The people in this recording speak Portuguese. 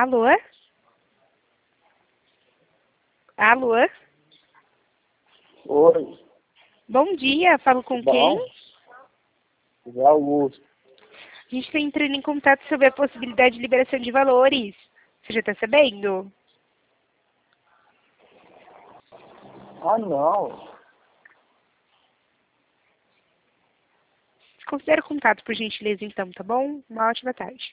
Alô? Alô? Oi, Bom dia, falo com tudo bom? quem? José Augusto. A gente está entrando em contato sobre a possibilidade de liberação de valores. Você já está sabendo? Ah, não. Considere o contato, por gentileza, então, tá bom? Uma ótima tarde.